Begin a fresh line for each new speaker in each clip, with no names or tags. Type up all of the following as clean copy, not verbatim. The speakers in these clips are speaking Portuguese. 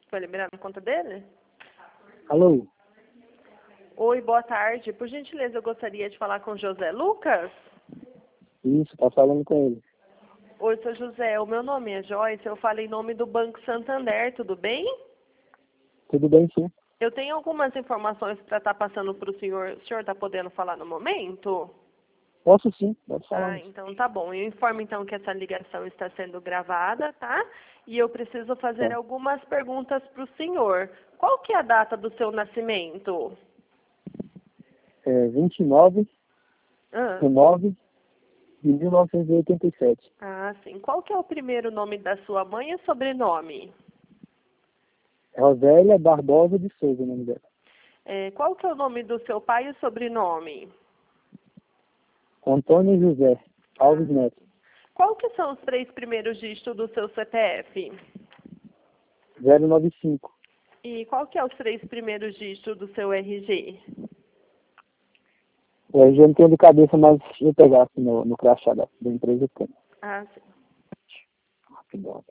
Foi liberado na conta dele?
Alô?
Oi, boa tarde. Por gentileza, eu gostaria de falar com o José Lucas.
Isso, tá falando com ele.
Oi, seu José. O meu nome é Joyce. Eu falo em nome do Banco Santander. Tudo bem?
Tudo bem, sim.
Eu tenho algumas informações para estar passando para o senhor. O senhor está podendo falar no momento?
Posso sim, pode falar.
Ah, então tá bom. Eu informo então que essa ligação está sendo gravada, tá? E eu preciso fazer
Tá.
algumas perguntas para o senhor. Qual que é a data do seu nascimento?
29
Ah,
de 9 de 1987.
sim. Qual que é o primeiro nome da sua mãe e sobrenome?
Rosélia Barbosa de Souza, o nome dela.
Qual que é o nome do seu pai e sobrenome?
Antônio José Alves Neto.
Qual que são os 3 primeiros dígitos do seu CPF?
095.
E qual que é os 3 primeiros dígitos do seu RG?
Eu já não tenho de cabeça, mas deixa eu pegar aqui no crachá da empresa que tem.
Ah, sim.
Rapidão.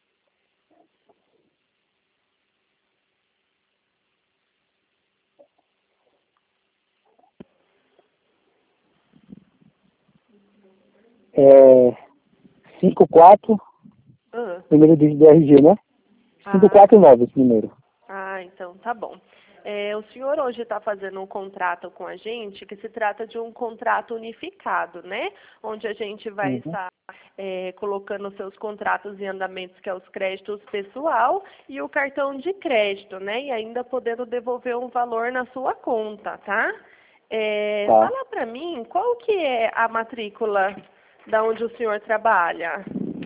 É 54,
Ah,
primeiro dígito do RG, né? 549 esse número.
então tá bom. O senhor hoje está fazendo um contrato com a gente que se trata de um contrato unificado, né? Onde a gente vai
Uhum.
estar colocando os seus contratos em andamentos, que é os créditos pessoal e o cartão de crédito, né? E ainda podendo devolver um valor na sua conta, tá?
Tá.
Fala para mim, qual que é a matrícula da onde o senhor trabalha?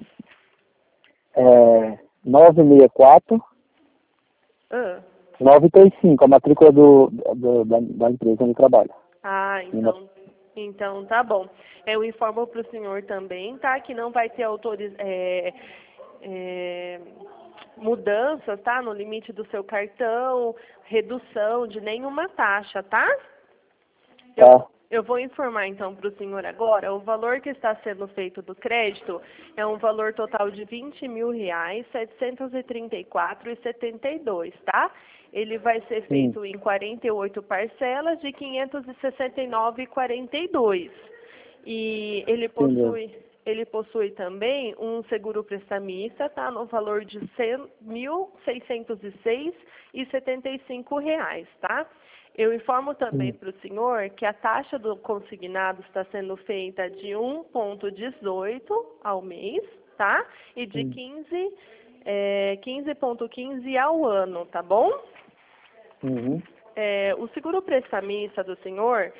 964
Ah.
935, a matrícula da empresa onde trabalha.
Então tá bom. Eu informo para o senhor também, tá? Que não vai ter mudanças, tá? No limite do seu cartão, redução de nenhuma taxa, tá?
Tá.
Eu vou informar então para o senhor agora, o valor que está sendo feito do crédito é um valor total de R$20.734,72, tá? Ele vai ser feito em 48 parcelas de R$569,42. E ele possui também um seguro prestamista, tá? No valor de R$1.606,75, tá? Eu informo também para o senhor que a taxa do consignado está sendo feita de 1,18 ao mês, tá? E de 15,15 ao ano, tá bom?
Uhum.
O seguro prestamista do senhor,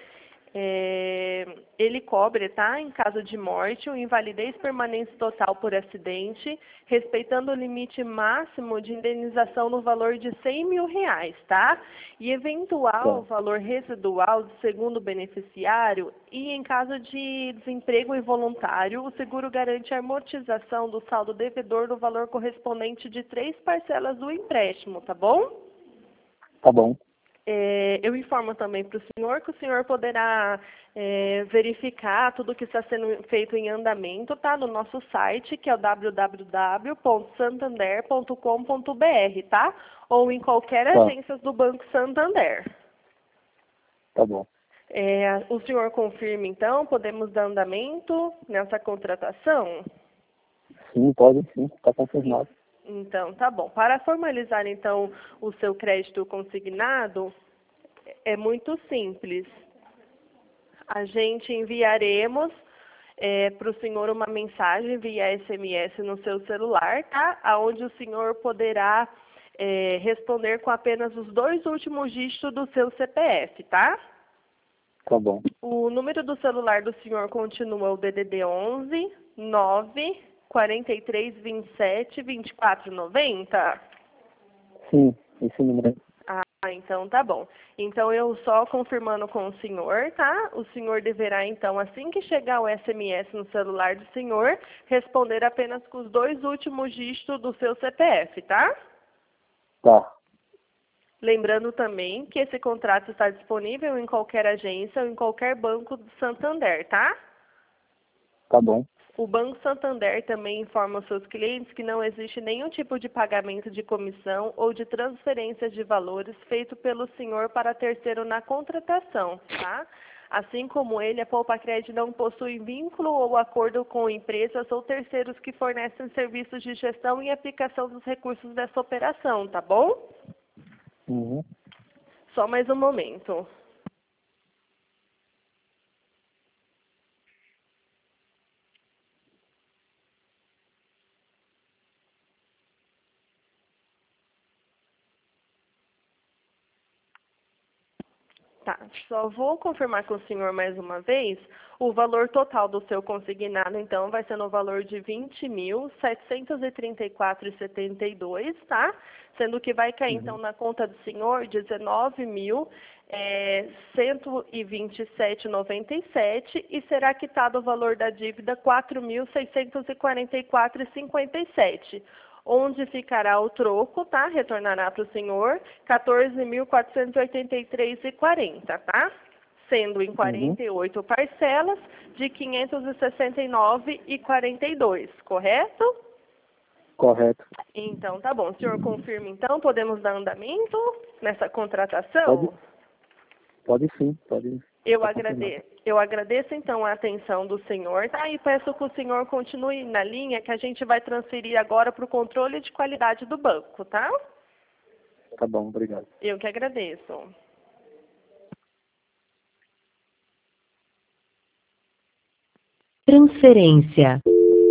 ele cobre, tá? Em caso de morte ou invalidez permanente total por acidente, respeitando o limite máximo de indenização no valor de R$100 mil, tá? E eventual valor residual do segundo beneficiário e em caso de desemprego involuntário, o seguro garante a amortização do saldo devedor no valor correspondente de 3 parcelas do empréstimo, tá bom?
Tá bom.
Eu informo também para o senhor que o senhor poderá verificar tudo que está sendo feito em andamento, tá? No nosso site, que é o www.santander.com.br, tá? Ou em qualquer agência do Banco Santander.
Tá bom.
O senhor confirma, então, podemos dar andamento nessa contratação?
Sim, pode sim, tá confirmado.
Então, tá bom. Para formalizar, então, o seu crédito consignado, é muito simples. A gente enviaremos para o senhor uma mensagem via SMS no seu celular, tá? Onde o senhor poderá responder com apenas os 2 últimos dígitos do seu CPF, tá?
Tá bom.
O número do celular do senhor continua o DDD 11 9 43 27 24 90?
Sim, esse número.
Então tá bom. Então eu só confirmando com o senhor, tá? O senhor deverá então, assim que chegar o SMS no celular do senhor, responder apenas com os 2 últimos dígitos do seu CPF, tá?
Tá.
Lembrando também que esse contrato está disponível em qualquer agência ou em qualquer banco do Santander, tá?
Tá bom.
O Banco Santander também informa aos seus clientes que não existe nenhum tipo de pagamento de comissão ou de transferência de valores feito pelo senhor para terceiro na contratação, tá? Assim como ele, a Poupa-Cred não possui vínculo ou acordo com empresas ou terceiros que fornecem serviços de gestão e aplicação dos recursos dessa operação, tá bom?
Uhum.
Só mais um momento. Tá, só vou confirmar com o senhor mais uma vez. O valor total do seu consignado, então, vai ser no valor de 20.734,72, tá? Sendo que vai cair, então, na conta do senhor, 19.127,97 e será quitado o valor da dívida 4.644,57. Onde ficará o troco, tá? Retornará para o senhor 14.483,40, tá? Sendo em 48 parcelas de 569,42, correto?
Correto.
Então, tá bom. O senhor confirma, então, podemos dar andamento nessa contratação?
Pode sim, pode.
Eu agradeço, então, a atenção do senhor, tá? E peço que o senhor continue na linha, que a gente vai transferir agora para o controle de qualidade do banco, tá?
Tá bom, obrigado.
Eu que agradeço.
Transferência.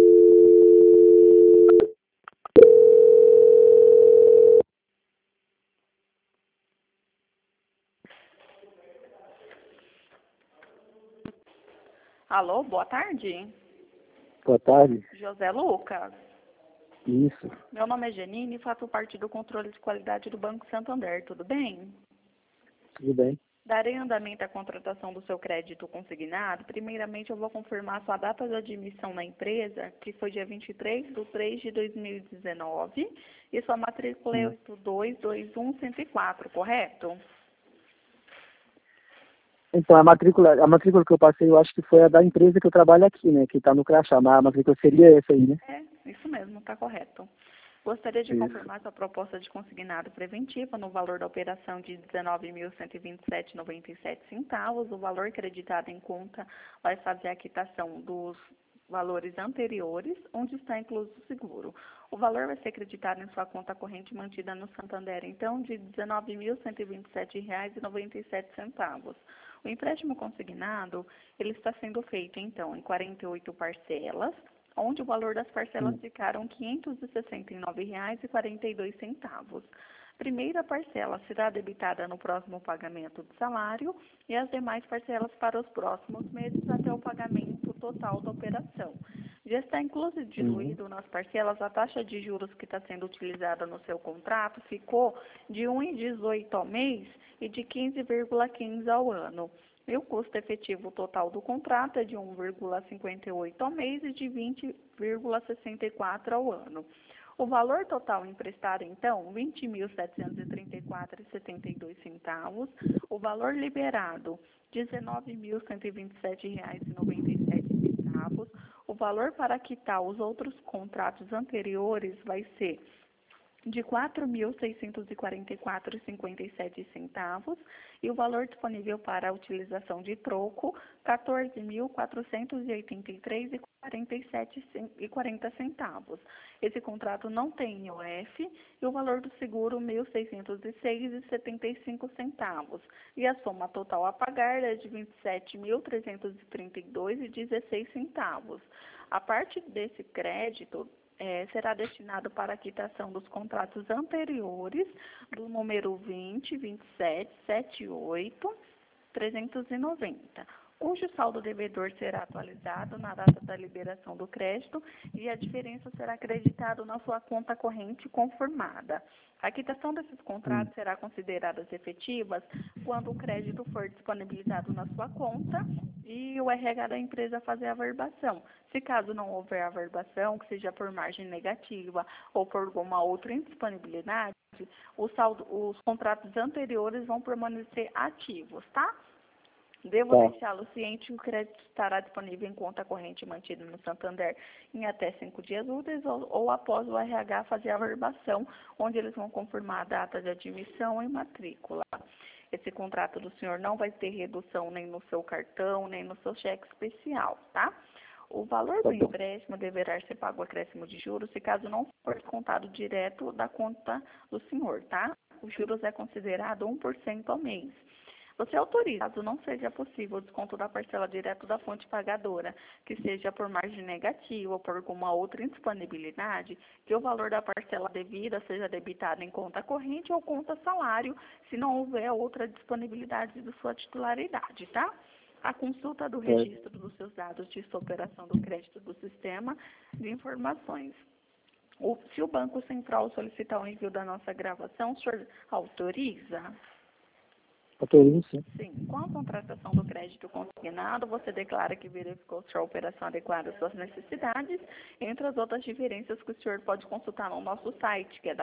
Alô, boa tarde.
Boa tarde.
José Lucas.
Isso.
Meu nome é Janine e faço parte do controle de qualidade do Banco Santander, tudo bem?
Tudo bem.
Darei andamento à contratação do seu crédito consignado. Primeiramente, eu vou confirmar sua data de admissão na empresa, que foi dia 23/3/2019, e sua matrícula é 8221104, correto?
Então, a matrícula que eu passei, eu acho que foi a da empresa que eu trabalho aqui, né? Que está no crachá, mas a matrícula seria essa aí, né?
É, isso mesmo, está correto. Gostaria de confirmar sua proposta de consignado preventiva no valor da operação de R$ 19.127,97. O valor creditado em conta vai fazer a quitação dos valores anteriores, onde está incluso o seguro. O valor vai ser creditado em sua conta corrente mantida no Santander, então, de R$ 19.127,97. O empréstimo consignado, ele está sendo feito, então, em 48 parcelas, onde o valor das parcelas ficaram R$ 569,42. Primeira parcela será debitada no próximo pagamento do salário e as demais parcelas para os próximos meses até o pagamento total da operação. Já está incluso e diluído nas parcelas a taxa de juros que está sendo utilizada no seu contrato, ficou de 1,18 ao mês e de 15,15 ao ano. E o custo efetivo total do contrato é de 1,58 ao mês e de 20,64 ao ano. O valor total emprestado, então, R$ 20.734,72. O valor liberado, R$ 19.127,97. O valor para quitar os outros contratos anteriores vai ser de R$ 4.644,57 e o valor disponível para a utilização de troco, R$ 14.483,40. Esse contrato não tem IOF e o valor do seguro R$ 1.606,75. E a soma total a pagar é de R$ 27.332,16. A parte desse crédito será destinado para a quitação dos contratos anteriores do número 20, 27, 78, 390, cujo saldo devedor será atualizado na data da liberação do crédito e a diferença será acreditada na sua conta corrente conformada. A quitação desses contratos será considerada efetivas quando o crédito for disponibilizado na sua conta e o RH da empresa fazer a averbação. Se caso não houver averbação, que seja por margem negativa ou por alguma outra indisponibilidade, os contratos anteriores vão permanecer ativos, tá? Devo
Tá.
deixá-lo ciente que o crédito estará disponível em conta corrente mantida no Santander em até 5 dias úteis ou após o RH fazer a averbação, onde eles vão confirmar a data de admissão e matrícula. Esse contrato do senhor não vai ter redução nem no seu cartão, nem no seu cheque especial, tá? O valor
Tá
do
bom.
empréstimo deverá ser pago acréscimo de juros se caso não for descontado direto da conta do senhor, tá? Os juros é considerado 1% ao mês. Você autoriza, caso não seja possível o desconto da parcela direto da fonte pagadora, que seja por margem negativa ou por alguma outra indisponibilidade, que o valor da parcela devida seja debitado em conta corrente ou conta salário, se não houver outra disponibilidade de sua titularidade, tá? A consulta do
Certo.
registro dos seus dados de sua operação do crédito do sistema de informações. Se o Banco Central solicitar o envio da nossa gravação, o senhor autoriza?
Autorizo, sim.
Sim. Com a contratação do crédito consignado, você declara que verificou se a operação adequada às suas necessidades, entre as outras diferenças que o senhor pode consultar no nosso site, que é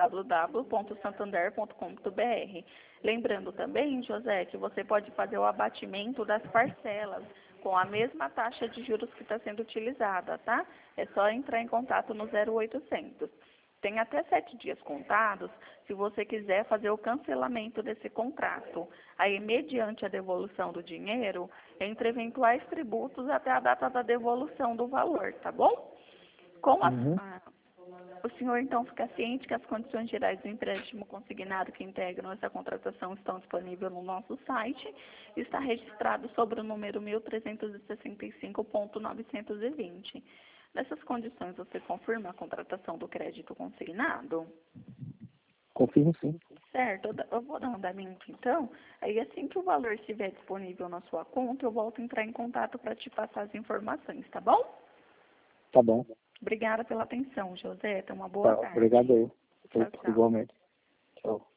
www.santander.com.br. Lembrando também, José, que você pode fazer o abatimento das parcelas com a mesma taxa de juros que está sendo utilizada, tá? É só entrar em contato no 0800. Tem até 7 dias contados se você quiser fazer o cancelamento desse contrato. Aí, mediante a devolução do dinheiro, entre eventuais tributos até a data da devolução do valor, tá bom? O senhor, então, fica ciente que as condições gerais do empréstimo consignado que integram essa contratação estão disponíveis no nosso site e está registrado sobre o número 1365.920. Nessas condições, você confirma a contratação do crédito consignado?
Confirmo, sim.
Certo, eu vou dar um andamento, então. Aí, assim que o valor estiver disponível na sua conta, eu volto a entrar em contato para te passar as informações, tá bom?
Tá bom.
Obrigada pela atenção, José. Tenha uma boa
Tá,
tarde.
obrigado aí.
Tchau, tchau.
Igualmente. Tchau.